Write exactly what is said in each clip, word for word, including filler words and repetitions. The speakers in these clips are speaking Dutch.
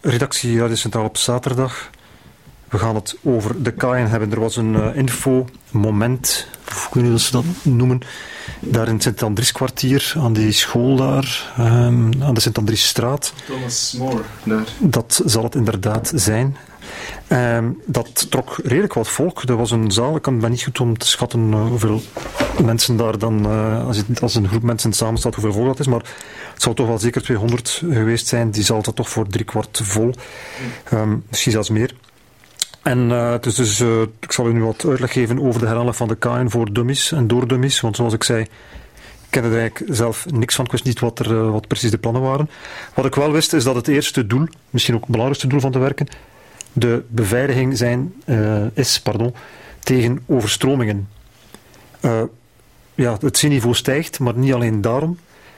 redactie Radio Centraal op zaterdag. We gaan het over de kaaien hebben. Er was een uh, info-moment, of hoe kunnen we dat noemen, daar in het Sint-Andries-kwartier, aan die school daar, um, aan de Sint-Andriesstraat. Thomas More, daar. Dat zal het inderdaad zijn. Um, dat trok redelijk wat volk. Dat was een zaal, ik kan het niet goed om te schatten uh, hoeveel mensen daar dan, uh, als, het, als een groep mensen samenstaat, hoeveel volk dat is, maar het zal toch wel zeker tweehonderd geweest zijn. Die zal dat toch voor driekwart vol. Um, misschien zelfs meer. En uh, dus, dus uh, ik zal u nu wat uitleg geven over de herhaling van de kaaien voor dummies en door dummies, want zoals ik zei, ik ken er eigenlijk zelf niks van. Ik wist niet wat, er, uh, wat precies de plannen waren. Wat ik wel wist, is dat het eerste doel, misschien ook het belangrijkste doel van de werken, de beveiliging zijn, uh, is pardon, tegen overstromingen. Uh, ja, het zeeniveau stijgt, maar niet alleen daarom.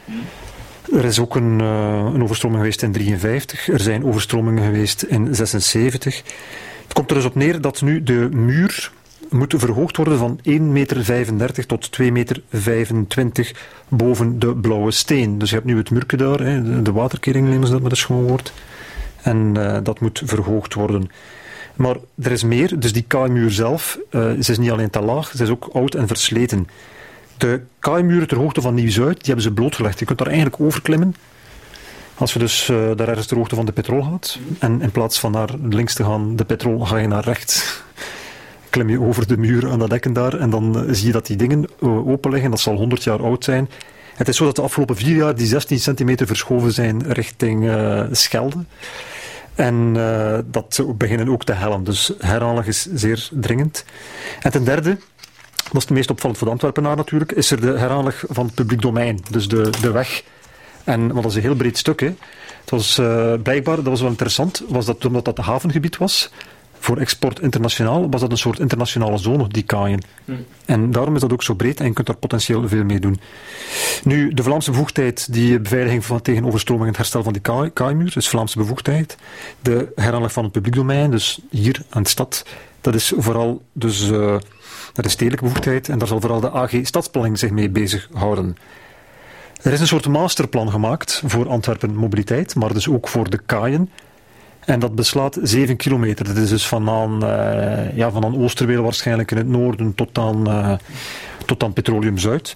Er is ook een, uh, een overstroming geweest in drieënvijftig. Er zijn overstromingen geweest in zesenzeventig. Het komt er dus op neer dat nu de muur moet verhoogd worden van één meter vijfendertig tot twee meter vijfentwintig boven de blauwe steen. Dus je hebt nu het murken daar, hè, de waterkering nemen ze dat met een schoon woord. En uh, dat moet verhoogd worden. Maar er is meer, dus die kaaimuur zelf, uh, ze is niet alleen te laag, ze is ook oud en versleten. De kaaimuren ter hoogte van Nieuw-Zuid, die hebben ze blootgelegd. Je kunt daar eigenlijk overklimmen. Als je dus uh, daar ergens ter hoogte van de Petrol gaat, en in plaats van naar links te gaan, de Petrol, ga je naar rechts. Klim je over de muur aan dat dekken daar, en dan uh, zie je dat die dingen uh, open liggen. Dat zal honderd jaar oud zijn. Het is zo dat de afgelopen vier jaar die zestien centimeter verschoven zijn richting uh, Schelde. En uh, dat beginnen ook te hellen. Dus herhaling is zeer dringend. En ten derde, dat is het meest opvallend voor de Antwerpenaar natuurlijk, is er de herhaling van het publiek domein. Dus de, de weg. En, want dat is een heel breed stuk. Hè. Het was uh, blijkbaar, dat was wel interessant, was dat omdat dat een havengebied was, voor export internationaal, was dat een soort internationale zone, die kaaien. Hmm. En daarom is dat ook zo breed en je kunt daar potentieel veel mee doen. Nu, de Vlaamse bevoegdheid, die beveiliging van, tegen overstroming en het herstel van die kaai, kaaimuur, dus Vlaamse bevoegdheid. De herhaling van het publiek domein, dus hier aan de stad, dat is vooral dus, uh, dat is stedelijke bevoegdheid en daar zal vooral de A G Stadsplanning zich mee bezighouden. Er is een soort masterplan gemaakt voor Antwerpen mobiliteit, maar dus ook voor de kaaien. En dat beslaat zeven kilometer. Dat is dus van aan, uh, ja, van aan Oosterweel waarschijnlijk in het noorden tot aan, uh, tot aan Petroleum Zuid.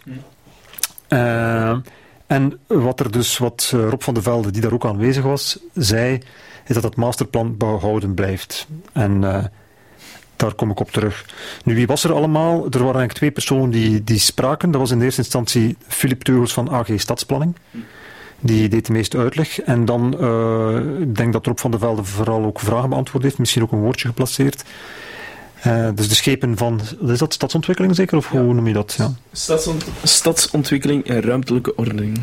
Uh, en wat er dus, wat Rob van de Velde, die daar ook aanwezig was, zei, is dat het masterplan behouden blijft. En uh, daar kom ik op terug. Nu, wie was er allemaal? Er waren eigenlijk twee personen die, die spraken. Dat was in de eerste instantie Philip Teugels van A G Stadsplanning. Die deed de meeste uitleg. En dan, uh, ik denk dat Rob van de Velde vooral ook vragen beantwoord heeft. Misschien ook een woordje geplaceerd. Uh, dus de schepen van, is dat stadsontwikkeling zeker? Of ja. Hoe noem je dat? Ja. Stadsont- stadsontwikkeling en ruimtelijke ordening.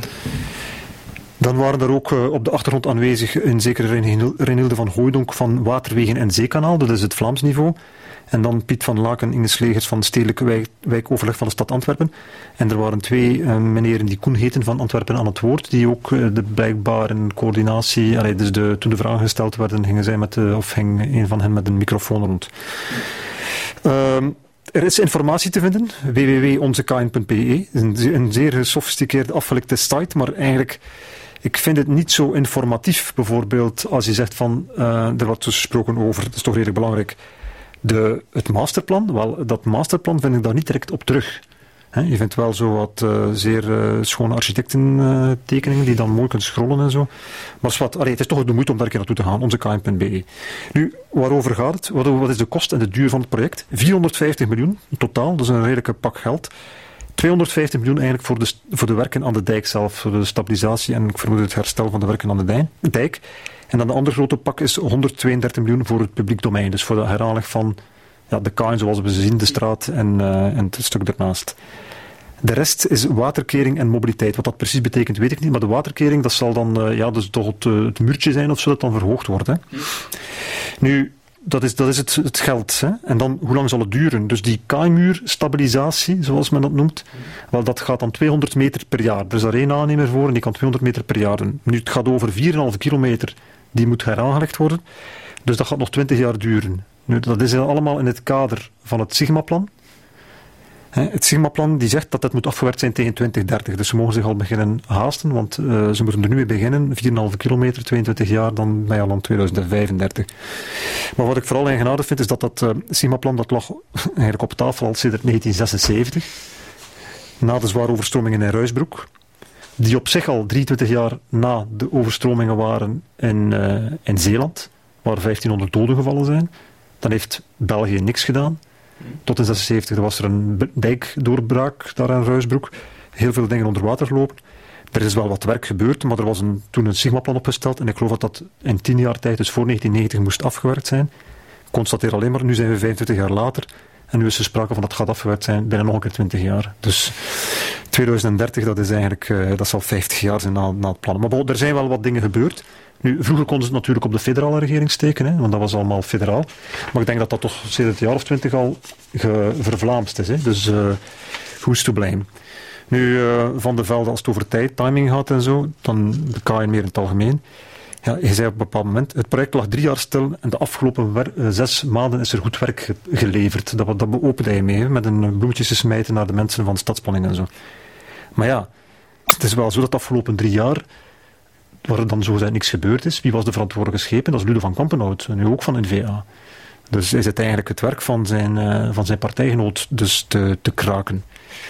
Dan waren er ook uh, op de achtergrond aanwezig een zekere Renilde van Hooijdonk van Waterwegen en Zeekanaal. Dat is het Vlaams niveau. En dan Piet van Laken, Ines Legers van het Stedelijk wijk, Wijkoverleg van de stad Antwerpen. En er waren twee uh, meneren die Koen heten van Antwerpen aan het woord, die ook uh, de blijkbare coördinatie, allee, dus de, toen de vragen gesteld werden, gingen zij met, uh, of ging een van hen met een microfoon rond. Uh, er is informatie te vinden, w w w punt onze kaaien punt b e. Een, een zeer gesofisticeerde, afgelikte site, maar eigenlijk, ik vind het niet zo informatief. Bijvoorbeeld, als je zegt van, uh, er wordt dus gesproken over, dat is toch redelijk belangrijk, De, het masterplan, wel, dat masterplan vind ik daar niet direct op terug. He, je vindt wel zo wat uh, zeer uh, schone architectentekeningen uh, die dan mooi kunt scrollen en zo. Maar zwart, allee, het is toch de moeite om daar een keer naartoe te gaan, onze kaaien punt b e. Nu, waarover gaat het? Wat, wat is de kost en de duur van het project? vierhonderdvijftig miljoen in totaal, dat is een redelijke pak geld. tweehonderdvijftig miljoen eigenlijk voor de, voor de werken aan de dijk zelf, voor de stabilisatie en ik vermoed het herstel van de werken aan de dijk. En dan de andere grote pak is honderdtweeëndertig miljoen voor het publiek domein. Dus voor de herhaling van ja, de kaaien zoals we ze zien, de straat en, uh, en het stuk ernaast. De rest is waterkering en mobiliteit. Wat dat precies betekent weet ik niet. Maar de waterkering, dat zal dan uh, ja, dus toch het, uh, het muurtje zijn of zo dat dan verhoogd wordt. Hè. Nu, dat is, dat is het, het geld. Hè. En dan, hoe lang zal het duren? Dus die kaaimuurstabilisatie, zoals men dat noemt, wel, dat gaat dan tweehonderd meter per jaar. Er is daar één aannemer voor en die kan tweehonderd meter per jaar doen. Nu, het gaat over vier komma vijf kilometer die moet heraangelegd worden. Dus dat gaat nog twintig jaar duren. Nu, dat is allemaal in het kader van het Sigma-plan. Het Sigma-plan die zegt dat het moet afgewerkt zijn tegen twintig dertig. Dus ze mogen zich al beginnen haasten, want uh, ze moeten er nu mee beginnen. vier komma vijf kilometer, tweeëntwintig jaar, dan ben je al aan tweeduizend vijfendertig. Maar wat ik vooral eigenaardig vind, is dat dat uh, Sigma-plan dat lag eigenlijk op tafel al sinds negentien zesenzeventig. Na de zware overstromingen in Ruisbroek. Die op zich al drieëntwintig jaar na de overstromingen waren in, uh, in Zeeland, waar vijftienhonderd doden gevallen zijn. Dan heeft België niks gedaan. Tot in zesenzeventig was er een dijkdoorbraak daar in Ruisbroek. Heel veel dingen onder water gelopen. Er is wel wat werk gebeurd, maar er was een, toen een Sigma-plan opgesteld. En ik geloof dat dat in tien jaar tijd, dus voor negentien negentig, moest afgewerkt zijn. Ik constateer alleen maar, nu zijn we vijfentwintig jaar later. En nu is er sprake van dat het gaat afgewerkt zijn binnen nog een keer twintig jaar. Dus tweeduizend dertig, dat is eigenlijk, uh, dat zal vijftig jaar zijn na, na het plan. Maar bon, er zijn wel wat dingen gebeurd. Nu, vroeger konden ze het natuurlijk op de federale regering steken, hè, want dat was allemaal federaal. Maar ik denk dat dat toch sinds het jaar of twintig al vervlaamst is. Hè. Dus uh, who's to blame? Nu, uh, Van de Velde, als het over tijd, timing gaat en zo, dan de K N meer in het algemeen. Ja, je zei op een bepaald moment, het project lag drie jaar stil en de afgelopen wer- uh, zes maanden is er goed werk ge- geleverd. Dat, dat beopende je mee, hè, met een bloemetjes te smijten naar de mensen van de stadsplanning en zo. Maar ja, het is wel zo dat de afgelopen drie jaar, waar er dan zogezegd niks gebeurd is, wie was de verantwoordelijke schepen? Dat is Ludo van Kampenhout, nu ook van N V A. Dus is het eigenlijk het werk van zijn, uh, van zijn partijgenoot dus te, te kraken.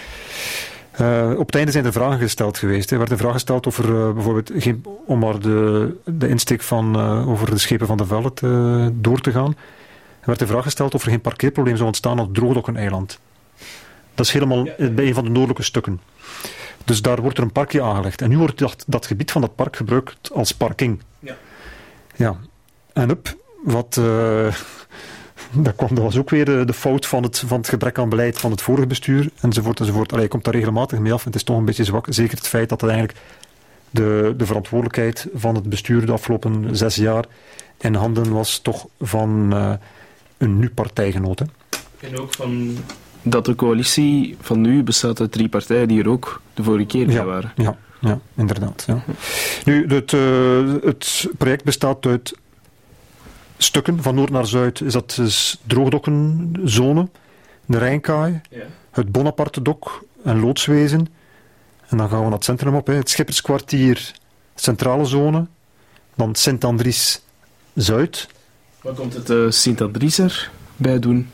Uh, op het einde zijn er vragen gesteld geweest. Er werd een vraag gesteld over uh, bijvoorbeeld, geen, om maar de, de insteek van, uh, over de schepen van de Velde te, door te gaan. Er werd de vraag gesteld of er geen parkeerprobleem zou ontstaan op het Droogdokkeneiland. Dat is helemaal ja. bij een van de noordelijke stukken. Dus daar wordt er een parkje aangelegd. En nu wordt dat, dat gebied van dat park gebruikt als parking. Ja. Ja. En up, wat... Uh, Dat, kwam, dat was ook weer de, de fout van het, van het gebrek aan beleid van het vorige bestuur, enzovoort, enzovoort. Allee, je komt daar regelmatig mee af en het is toch een beetje zwak. Zeker het feit dat het eigenlijk de, de verantwoordelijkheid van het bestuur de afgelopen zes jaar in handen was toch van uh, een nu-partijgenoot. Hè. En ook van dat de coalitie van nu bestaat uit drie partijen die er ook de vorige keer bij ja, waren. Ja, ja inderdaad. Ja. Nu, het, uh, het project bestaat uit stukken, van noord naar zuid is dat dus droogdokkenzone, de Rijnkaai, ja. Het Bonaparte-dok en loodswezen. En dan gaan we naar het centrum op, hè. Het Schipperskwartier, centrale zone. Dan Sint-Andries-Zuid. Wat komt het uh, Sint-Andries erbij doen?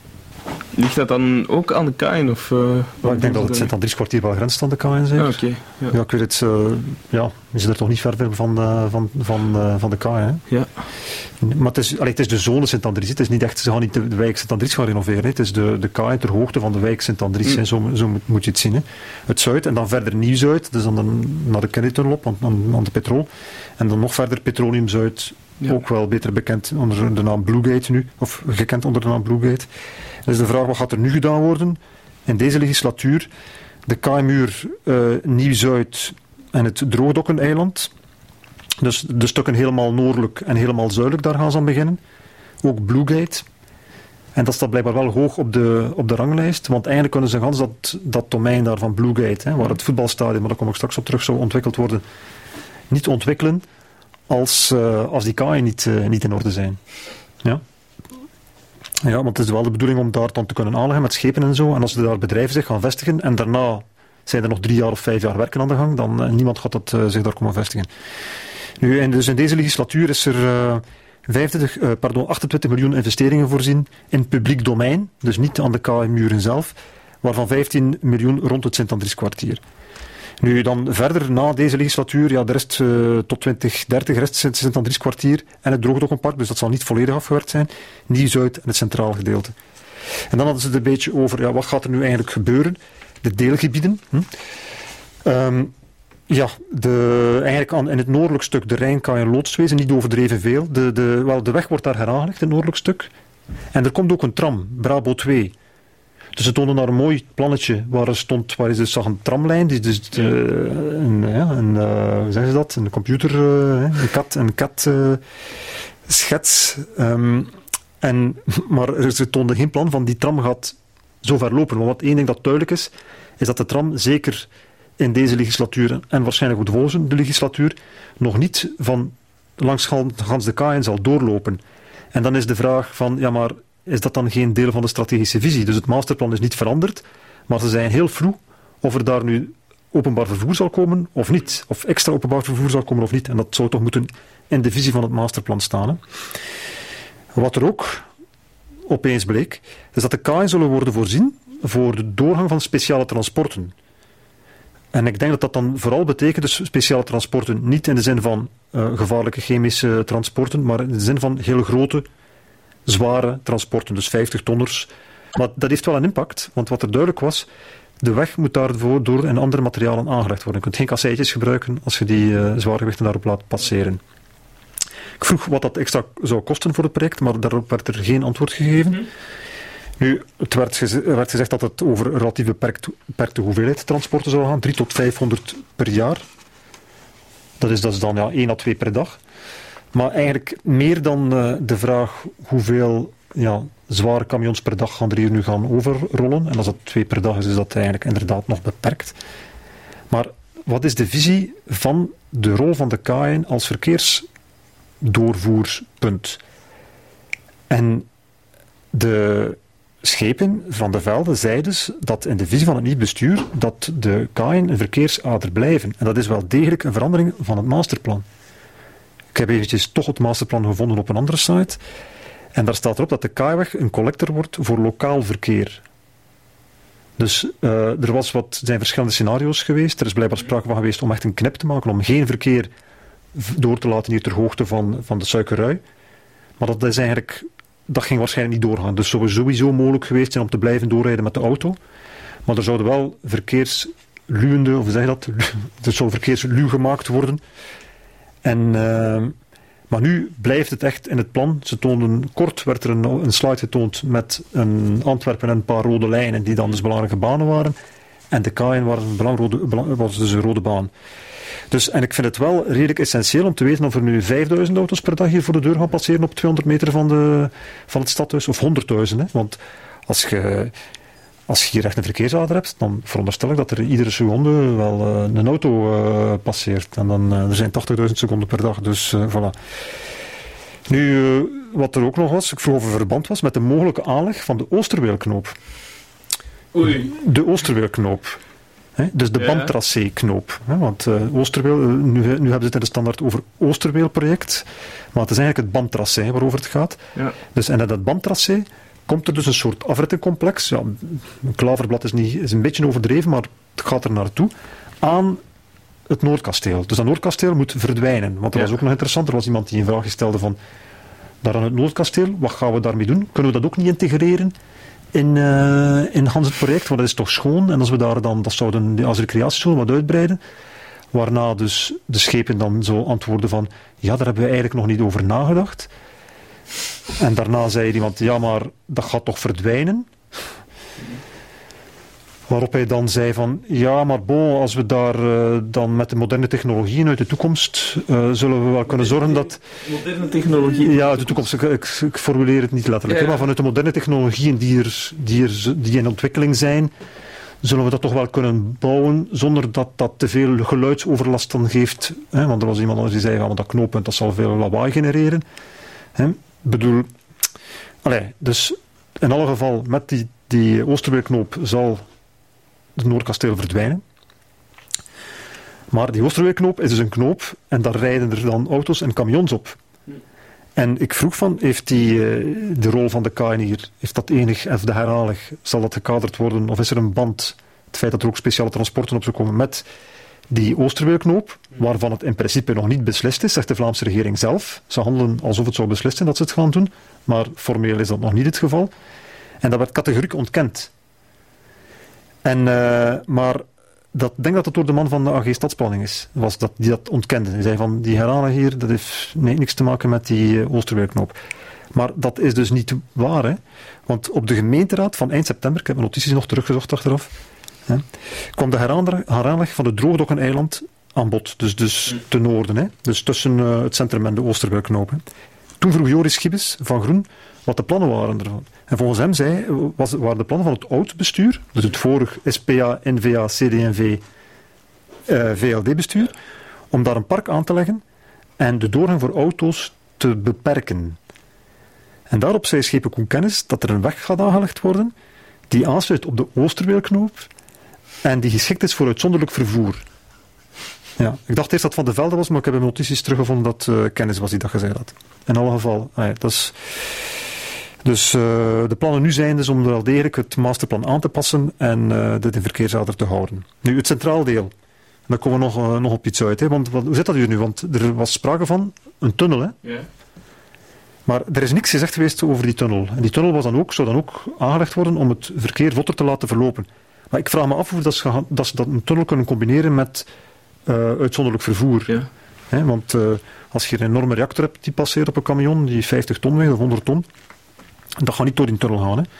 Ligt dat dan ook aan de Kain? Of, uh, ja, ik denk dat het Sint-Andries-kwartier wel grenst aan de Kain zeker. Ah, okay, ja. ja, ik weet het. Uh, ja, we zijn er toch niet verder van de, van, van, uh, van de Kain. Ja. Maar het is, allee, het is de zone Sint-Andries. Het is niet echt, ze gaan niet de, de wijk Sint-Andries gaan renoveren. Hè. Het is de, de Kain ter hoogte van de wijk Sint-Andries. Mm. Zo, zo moet, moet je het zien. Hè. Het Zuid en dan verder Nieuw-Zuid. Dus dan de, naar de Kennedy-tunnel op, aan, aan de Petrol. En dan nog verder Petroleum-Zuid. Ja. Ook wel beter bekend onder de naam Bluegate nu. Of gekend onder de naam Bluegate. Dus de vraag, wat gaat er nu gedaan worden in deze legislatuur? De Kaaimuur, uh, Nieuw-Zuid en het Droogdokkeneiland. Dus de stukken helemaal noordelijk en helemaal zuidelijk, daar gaan ze aan beginnen. Ook Bluegate. En dat staat blijkbaar wel hoog op de, op de ranglijst, want eigenlijk kunnen ze gans dat, dat domein daar van Bluegate, hè, waar het voetbalstadion, maar daar kom ik straks op terug, zou ontwikkeld worden, niet ontwikkelen als, uh, als die kaaien niet, uh, niet in orde zijn. Ja. Ja, want het is wel de bedoeling om daar dan te kunnen aanleggen met schepen en zo. En als er daar bedrijven zich gaan vestigen en daarna zijn er nog drie jaar of vijf jaar werken aan de gang, dan uh, niemand gaat dat, uh, zich daar komen vestigen. Nu, en dus in deze legislatuur is er uh, vijfentwintig, uh, pardon, achtentwintig miljoen investeringen voorzien in publiek domein, dus niet aan de K M-muren zelf, waarvan vijftien miljoen rond het Sint-Andries-kwartier. Nu, dan verder na deze legislatuur, ja, de rest uh, tot twintig dertig, rest het Sint-Andries-kwartier en het Droogdokkenpark, dus dat zal niet volledig afgewerkt zijn, Nieuw-Zuid en het centraal gedeelte. En dan hadden ze het een beetje over, ja, wat gaat er nu eigenlijk gebeuren? De deelgebieden. Hm? Um, ja, de, eigenlijk aan, in het noordelijk stuk, de Rijnkaai en Loodswezen, niet overdreven veel. De, de, wel, de weg wordt daar heraangelegd, het noordelijk stuk. En er komt ook een tram, Brabo twee. Dus ze toonden daar een mooi plannetje waar er stond, waar is dus zag een tramlijn, die dus de, een, ja, een, uh, hoe zeggen ze dat, een computer, uh, een cat, een cat uh, schets. Um, en, maar ze toonden geen plan van die tram gaat zo ver lopen. Want wat één ding dat duidelijk is, is dat de tram zeker in deze legislatuur en waarschijnlijk ook de volgende legislatuur nog niet van langs gans de kaaien zal doorlopen. En dan is de vraag van, ja maar is dat dan geen deel van de strategische visie? Dus het masterplan is niet veranderd, maar ze zijn heel vloe of er daar nu openbaar vervoer zal komen of niet. Of extra openbaar vervoer zal komen of niet. En dat zou toch moeten in de visie van het masterplan staan. Hè. Wat er ook opeens bleek, is dat de kaaien zullen worden voorzien voor de doorgang van speciale transporten. En ik denk dat dat dan vooral betekent, dus speciale transporten, niet in de zin van uh, gevaarlijke chemische transporten, maar in de zin van heel grote, zware transporten, dus vijftig tonners. Maar dat heeft wel een impact, want wat er duidelijk was, de weg moet daarvoor door in andere materialen aangelegd worden. Je kunt geen kasseitjes gebruiken als je die uh, zware gewichten daarop laat passeren. Ik vroeg wat dat extra zou kosten voor het project, maar daarop werd er geen antwoord gegeven. Mm-hmm. Nu, het werd, geze- werd gezegd dat het over een relatief beperkte, beperkte hoeveelheid transporten zou gaan, drie tot vijfhonderd per jaar. Dat is, dat is dan ja, één à twee per dag. Maar eigenlijk meer dan uh, de vraag hoeveel ja, zware camions per dag gaan er hier nu gaan overrollen. En als dat twee per dag is, is dat eigenlijk inderdaad nog beperkt. Maar wat is de visie van de rol van de kaaien als verkeersdoorvoerpunt? En de schepen van de velden zeiden dus dat in de visie van het nieuw bestuur dat de kaaien een verkeersader blijven. En dat is wel degelijk een verandering van het masterplan. Ik heb eventjes toch het masterplan gevonden op een andere site. En daar staat erop dat de kaaiweg een collector wordt voor lokaal verkeer. Dus uh, er was wat, zijn verschillende scenario's geweest. Er is blijkbaar sprake van geweest om echt een knip te maken, om geen verkeer door te laten hier ter hoogte van, van de Suikerrui. Maar dat is eigenlijk... Dat ging waarschijnlijk niet doorgaan. Dus zou sowieso mogelijk geweest zijn om te blijven doorrijden met de auto. Maar er zouden wel verkeersluwende, of hoe zeg je dat? Er zou verkeersluw gemaakt worden. En, uh, maar nu blijft het echt in het plan. Ze toonden, kort werd er een, een slide getoond met een Antwerpen en een paar rode lijnen die dan dus belangrijke banen waren. En de kaaien waren een belangrode, was dus een rode baan. Dus, en ik vind het wel redelijk essentieel om te weten of er nu vijfduizend auto's per dag hier voor de deur gaan passeren op tweehonderd meter van, de, van het stadhuis, of honderdduizend. Hè? Want als je, als je hier echt een verkeersader hebt, dan veronderstel ik dat er iedere seconde wel uh, een auto uh, passeert. En dan uh, er zijn tachtigduizend seconden per dag, dus uh, voilà. Nu, uh, wat er ook nog was, ik vroeg of er verband was met de mogelijke aanleg van de Oosterweelknoop. Oei. De Oosterweelknoop. He, dus de ja. bandtracé-knoop. He, want uh, Oosterweel, uh, nu, nu hebben ze het in de standaard over Oosterweelproject, maar het is eigenlijk het bandtracé waarover het gaat. Ja. Dus, en in dat bandtracé komt er dus een soort afrittencomplex. Ja, een klaverblad is, niet, is een beetje overdreven, maar het gaat er naartoe. Aan het Noordkasteel. Dus dat Noordkasteel moet verdwijnen. Want dat ja. was ook nog interessant. Er was iemand die een vraag stelde van, daar aan het Noordkasteel, wat gaan we daarmee doen? Kunnen we dat ook niet integreren in, uh, in Hans het project? Want dat is toch schoon. En als we daar dan, dat zouden als recreatiezone wat uitbreiden. Waarna dus de schepen dan zo antwoorden van, ja, daar hebben we eigenlijk nog niet over nagedacht. En daarna zei iemand, ja, maar dat gaat toch verdwijnen? Waarop hij dan zei van, ja, maar bon, als we daar uh, dan met de moderne technologieën uit de toekomst, uh, zullen we wel kunnen zorgen dat... Moderne technologieën? Ja, uit de toekomst. Ik, ik, ik formuleer het niet letterlijk. Ja, ja. Maar vanuit de moderne technologieën die, er, die, er, die in ontwikkeling zijn, zullen we dat toch wel kunnen bouwen, zonder dat dat te veel geluidsoverlast dan geeft. Hè? Want er was iemand anders die zei, ja, dat knooppunt, dat zal veel lawaai genereren. Hè? Ik bedoel... Allee, dus in alle geval, met die, die Oosterweelknoop zal het Noordkasteel verdwijnen. Maar die Oosterweelknoop is dus een knoop en daar rijden er dan auto's en camions op. En ik vroeg van, heeft die, de rol van de kaaien hier, heeft dat enig, of de herhalig, zal dat gekaderd worden, of is er een band, het feit dat er ook speciale transporten op zullen komen met die Oosterweelknoop, waarvan het in principe nog niet beslist is, zegt de Vlaamse regering zelf. Ze handelen alsof het zou beslist zijn dat ze het gaan doen, maar formeel is dat nog niet het geval. En dat werd categoriek ontkend. En, uh, maar dat, ik denk dat het door de man van de A G Stadsplanning is, was dat, die dat ontkende. Hij zei van, die herhaling hier, dat heeft nee, niks te maken met die uh, Oosterweelknoop. Maar dat is dus niet waar, hè? Want op de gemeenteraad van eind september, ik heb mijn notities nog teruggezocht achteraf, hè, kwam de heraanleg van de Droogdokkeneiland aan bod, dus, dus ten noorden, hè? Dus tussen uh, het centrum en de Oosterweelknoop. Hè. Toen vroeg Joris Gibbes van Groen wat de plannen waren ervan. En volgens hem zei, was, waren de plannen van het oud bestuur, dus het vorig S P A, N V A, C D N V, uh, V L D-bestuur, om daar een park aan te leggen en de doorgang voor auto's te beperken. En daarop zei Schepen Koen Kennis dat er een weg gaat aangelegd worden die aansluit op de Oosterweelknoop en die geschikt is voor uitzonderlijk vervoer. Ja, ik dacht eerst dat het Van de Velde was, maar ik heb in notities teruggevonden dat uh, Kennis was die dat gezegd had. In alle geval, ah ja, dat is... Dus uh, de plannen nu zijn dus om wel degelijk het masterplan aan te passen en uh, dit in verkeershelder te houden. Nu, het centraal deel. Daar komen we nog, uh, nog op iets uit. Hè? Want wat, hoe zit dat hier nu? Want er was sprake van een tunnel. Hè? Ja. Maar er is niks gezegd geweest over die tunnel. En die tunnel was dan ook, zou dan ook aangelegd worden om het verkeer vlotter te laten verlopen. Maar ik vraag me af hoe dat ze, dat ze dat een tunnel kunnen combineren met uh, uitzonderlijk vervoer. Ja. Hè? Want uh, als je een enorme reactor hebt die passeert op een camion, die vijftig ton weegt of honderd ton, dat gaat niet door die tunnel gaan. Hè?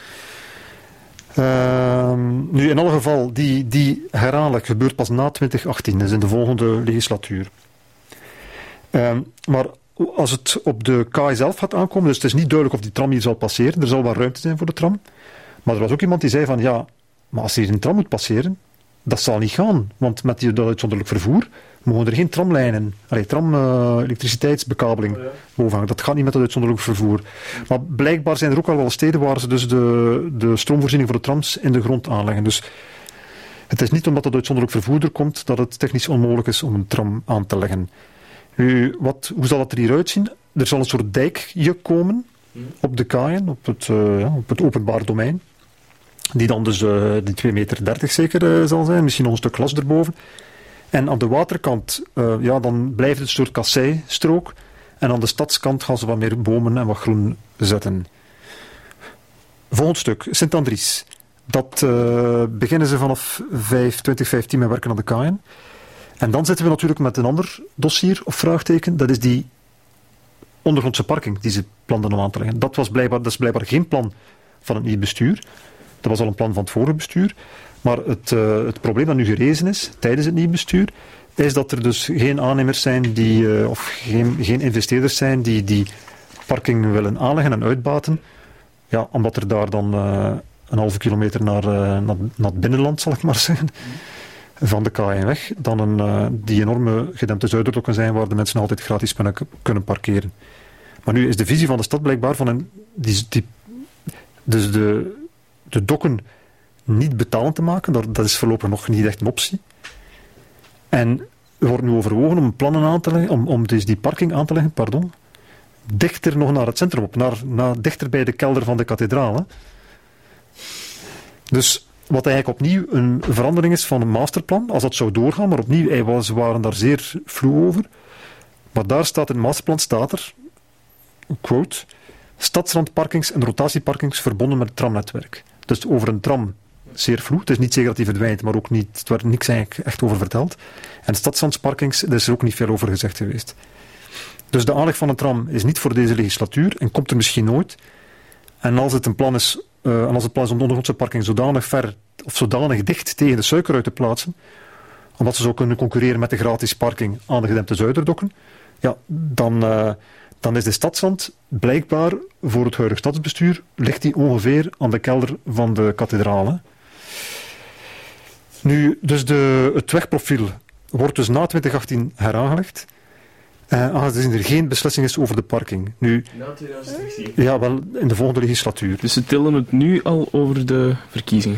Uh, nu, in alle geval, die, die heraanleg gebeurt pas na twintig achttien, dus in de volgende legislatuur. Uh, maar als het op de K A zelf gaat aankomen, dus het is niet duidelijk of die tram hier zal passeren, er zal wel ruimte zijn voor de tram, maar er was ook iemand die zei van, ja, maar als hier een tram moet passeren, dat zal niet gaan, want met die, dat uitzonderlijk vervoer mogen er geen tramlijnen, allee, tram uh, elektriciteitsbekabeling oh ja. boven hangen. Dat gaat niet met het uitzonderlijk vervoer. Maar blijkbaar zijn er ook al wel steden waar ze dus de, de stroomvoorziening voor de trams in de grond aanleggen. Dus het is niet omdat het uitzonderlijk vervoer er komt dat het technisch onmogelijk is om een tram aan te leggen. Nu, wat, hoe zal het er hier uitzien? Er zal een soort dijkje komen op de kaaien, op het, uh, ja, op het openbaar domein. Die dan dus uh, die twee meter dertig zeker uh, zal zijn, misschien nog een stuk glas erboven. En aan de waterkant, uh, ja, dan blijft het een soort kasseistrook. En aan de stadskant gaan ze wat meer bomen en wat groen zetten. Volgend stuk, Sint-Andries. Dat uh, beginnen ze vanaf twintig vijftien met werken aan de kaaien. En dan zitten we natuurlijk met een ander dossier of vraagteken. Dat is die ondergrondse parking die ze planden om aan te leggen. Dat, was blijkbaar, dat is blijkbaar geen plan van het nieuwe bestuur. Dat was al een plan van het vorige bestuur. Maar het, uh, het probleem dat nu gerezen is, tijdens het nieuwe bestuur, is dat er dus geen aannemers zijn, die, uh, of geen, geen investeerders zijn die die parking willen aanleggen en uitbaten. Ja, omdat er daar dan uh, een halve kilometer naar, uh, naar, naar het binnenland, zal ik maar zeggen, van de K N weg, dan een, uh, die enorme gedempte zuiderdokken zijn waar de mensen altijd gratis kunnen, kunnen parkeren. Maar nu is de visie van de stad blijkbaar van een, die, die, dus de, de dokken niet betalend te maken, dat is voorlopig nog niet echt een optie. En er wordt nu overwogen om plannen aan te leggen, om, om dus die parking aan te leggen, pardon, dichter nog naar het centrum op, naar, naar, dichter bij de kelder van de kathedraal. Hè. Dus wat eigenlijk opnieuw een verandering is van een masterplan, als dat zou doorgaan, maar opnieuw, ze waren daar zeer vloe over. Maar daar staat in het masterplan, staat er, quote, stadsrandparkings en rotatieparkings verbonden met het tramnetwerk. Dus over een tram zeer vloe. Het is niet zeker dat die verdwijnt, maar ook niet, het werd niks eigenlijk echt over verteld. En stadsrandsparkings, daar is er ook niet veel over gezegd geweest. Dus de aanleg van een tram is niet voor deze legislatuur en komt er misschien nooit. En als het een plan is, uh, en als het plan is om de ondergrondse parking zodanig ver of zodanig dicht tegen de suikerruit te plaatsen, omdat ze zo kunnen concurreren met de gratis parking aan de gedempte zuiderdokken, ja, dan, uh, dan is de stadsrand blijkbaar voor het huidige stadsbestuur ligt die ongeveer aan de kelder van de kathedraal. Hè. Nu, dus de, het wegprofiel wordt dus na twintig achttien heraangelegd. Uh, aangezien er geen beslissing is over de parking. Nu, na twintig achttien? Ja, wel in de volgende legislatuur. Dus ze tillen het nu al over de verkiezingen?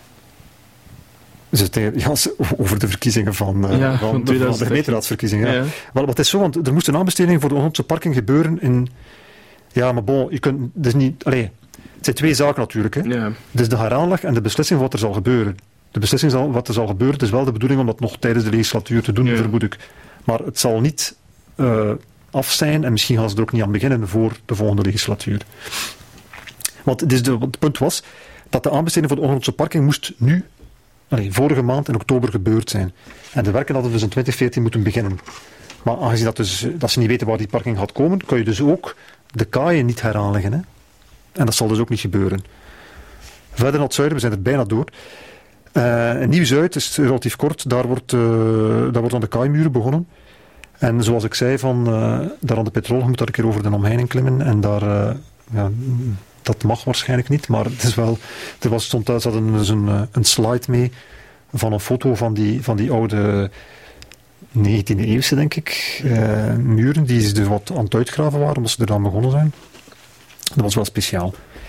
Ze tillen, ja, over de verkiezingen van, uh, ja, van, van, de, van de gemeenteraadsverkiezingen. Ja. Ja. Wel, wat is zo, want er moest een aanbesteding voor de ondergrondse parking gebeuren in... Ja, maar bon, je kunt... Dus niet, allez, het zijn twee zaken natuurlijk. Hè. Ja. Dus de heraanleg en de beslissing van wat er zal gebeuren. De beslissing van wat er zal gebeuren, het is wel de bedoeling om dat nog tijdens de legislatuur te doen, ja. vermoed ik. Maar het zal niet... Uh, af zijn en misschien gaan ze er ook niet aan beginnen voor de volgende legislatuur. Want dus de, het punt was dat de aanbesteding voor de ondergrondse parking moest nu, allez, vorige maand in oktober gebeurd zijn. En de werken hadden dus in twintig veertien moeten beginnen. Maar aangezien dat, dus, dat ze niet weten waar die parking gaat komen, kan je dus ook de kaaien niet heraanleggen. Hè? En dat zal dus ook niet gebeuren. Verder naar het zuiden, we zijn er bijna door. Uh, Nieuw-Zuid is relatief kort, daar wordt, uh, daar wordt aan de kaaimuren begonnen. En zoals ik zei, van, uh, daar aan de petrol, je moet daar een keer over de omheining klimmen. En daar, uh, ja, dat mag waarschijnlijk niet, maar het is wel, er was, stond thuis, hadden dus een, een slide mee van een foto van die, van die oude negentiende eeuwse, denk ik, uh, muren, die dus wat aan het uitgraven waren, omdat ze er dan begonnen zijn. Dat was wel speciaal.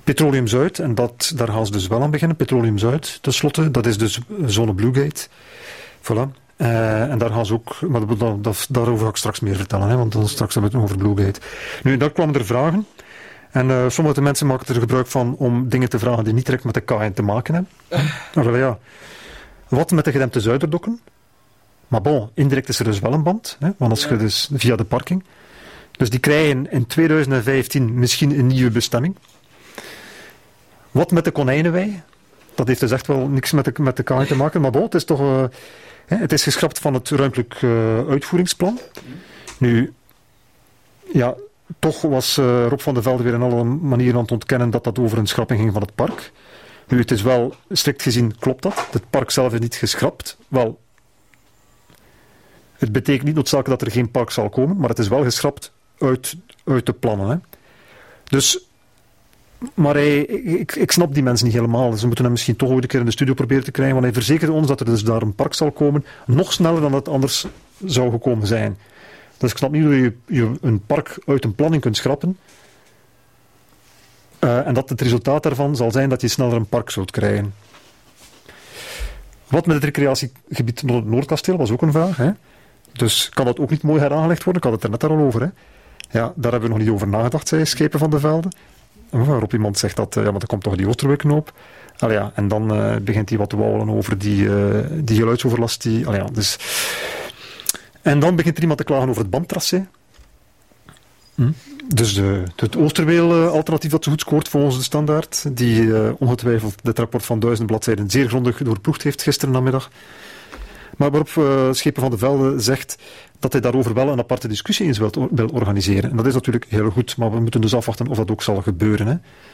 Petroleum Zuid, en dat, daar gaan ze dus wel aan beginnen. Petroleum Zuid, tenslotte, dat is dus zone Bluegate. Voilà. Uh, en daar gaan ze ook, maar dat, dat, daarover ga ik straks meer vertellen, hè, want dan straks hebben we het over Bluegate. Nu, daar kwamen er vragen. En uh, sommige mensen maken er gebruik van om dingen te vragen die niet direct met de K N te maken hebben. Maar wel ja, wat met de gedempte Zuiderdokken? Maar bon, indirect is er dus wel een band, hè, want als je dus via de parking. Dus die krijgen in tweeduizend vijftien misschien een nieuwe bestemming. Wat met de Konijnenwei? Dat heeft dus echt wel niks met de, met de K N te maken, maar bon, het is toch... Uh, hè, het is geschrapt van het ruimtelijk uh, uitvoeringsplan. Nu, ja... Toch was uh, Rob van de Velde weer in alle manieren aan het ontkennen dat dat over een schrapping ging van het park. Nu, het is wel, strikt gezien klopt dat. Het park zelf is niet geschrapt. Wel, het betekent niet noodzakelijk dat er geen park zal komen, maar het is wel geschrapt uit, uit de plannen. Hè. Dus, maar hij, ik, ik snap die mensen niet helemaal. Dus we moeten hem misschien toch ooit een keer in de studio proberen te krijgen, want hij verzekerde ons dat er dus daar een park zal komen, nog sneller dan het anders zou gekomen zijn. Dus ik snap niet hoe je, je een park uit een planning kunt schrappen. Uh, en dat het resultaat daarvan zal zijn dat je sneller een park zult krijgen. Wat met het recreatiegebied Noordkasteel was ook een vraag. Hè? Dus kan dat ook niet mooi heraangelegd worden? Ik had het er net al over. Hè? Ja, daar hebben we nog niet over nagedacht, zei Schepen van de Velde. Waarop iemand zegt dat, ja, maar dan komt toch die Oosterwijkknoop. Allee, ja, en dan uh, begint hij wat te wauwelen over die, uh, die geluidsoverlast. Die, allee, ja, dus... En dan begint er iemand te klagen over het bandtracé. Hm? Dus de, het Oosterweel-alternatief dat zo goed scoort volgens de standaard, die uh, ongetwijfeld dit rapport van duizend bladzijden zeer grondig doorproefd heeft gisteren namiddag. Maar waarop uh, Schepen van de Velde zegt dat hij daarover wel een aparte discussie eens wil, wil organiseren. En dat is natuurlijk heel goed, maar we moeten dus afwachten of dat ook zal gebeuren. Hè.